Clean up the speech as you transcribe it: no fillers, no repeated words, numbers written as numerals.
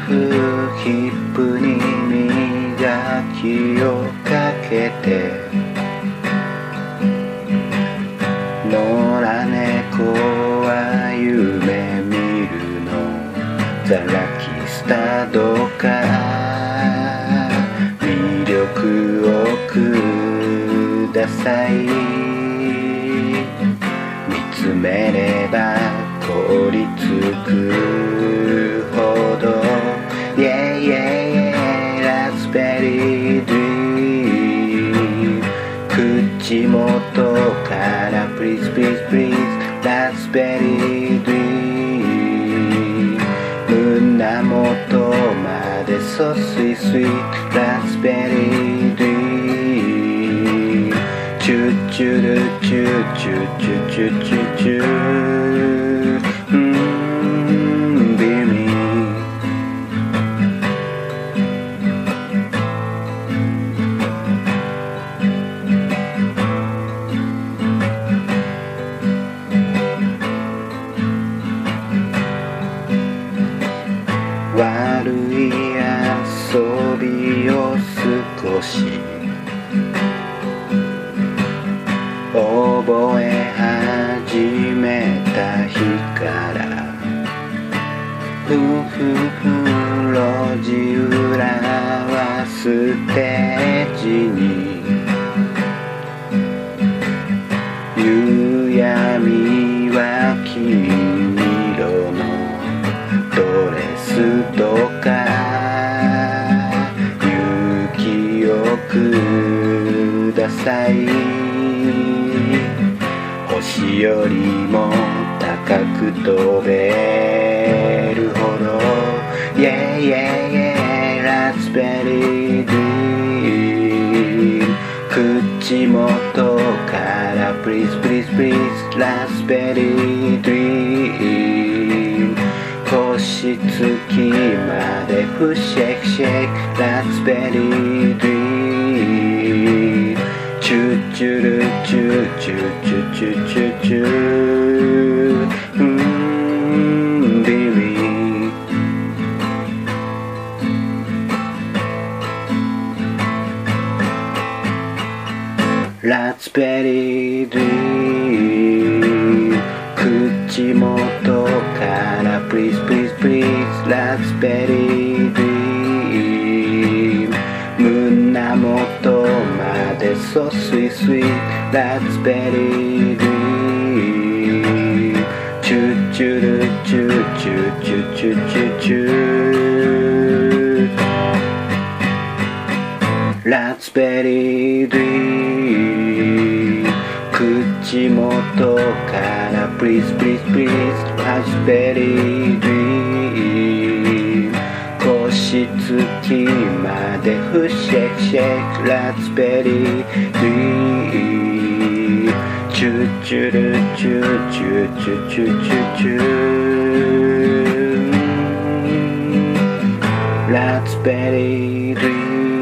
ヒップに磨きをかけて野良猫は夢見るのザラキスタドから魅力をください見つめれば凍りつくほど Yeah yeah yeah ラズベリードリーム口元から Please please please ラズベリードリーム胸元まで So sweet sweet ラズベリードリームチュチュルチュチュチュチュチュチュ悪い遊びを少し覚え始めた日からふふふ路地裏はステージに夕闇は黄色のドレスとか勇気をください星よりも高く飛べるほど Yeah yeah yeah ラズベリードリーム口元から Please please please ラズベリードリーム星月までフシェイクシェイクラズベリードリームチュチュルチュチュチュチュチュチュビビラズベリードリーム口元から Please please please ラズベリードリーム胸元まで So sweet sweet ラズベリードリームチュチュルチュチュチュチュチュチュラズベリードリーム口元から Please please please ラズベリードリーム星月までフシェイクシェイクラズベリードリームチュチュルチュチュチュチュチュチュラズベリードリーム